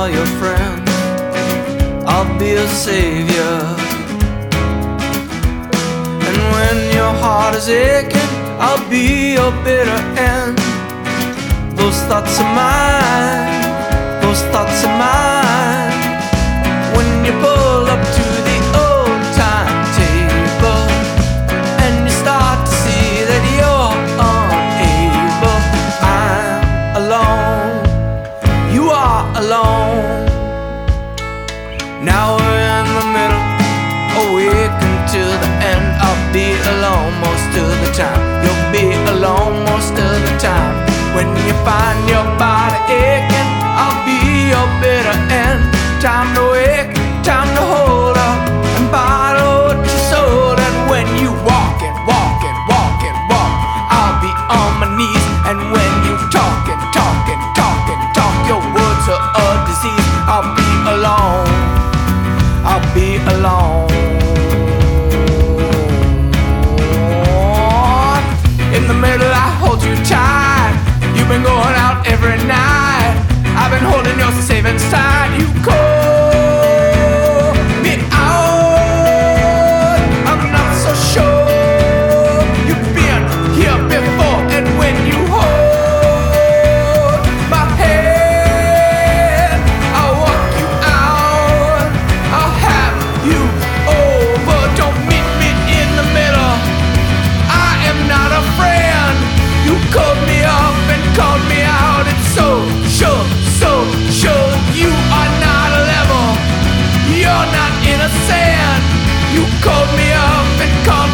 all your friends. I'll be a savior. And when your heart is aching, I'll be your bitter end. Those thoughts are mine, those thoughts are mine. When you pull up to the old time table and you start to see that you're unable, I'm alone, you are alone. Now we're in the middle, awake until the end. I'll be alone most of the time, you'll be alone most of the time. When you find your body aching, I'll be your bitter end. Time to wake, time to hold up and bottle what you sold. And when you walk and walk and walk and walk, I'll be on my knees. And when you talk and talk and talk and talk, your words are a disease. I'll be alone, I'll be alone. In the middle I hold you tight. You've been going out every night. I've been holding your savings tight. You call me out, I'm not so sure you've been here before. And when you hold my hand, I'll walk you out, I'll have you over. Don't meet me in the middle, I am not a friend. You called me up and called me out. It's so sure, so sure. You are not level, you're not innocent. You called me up and called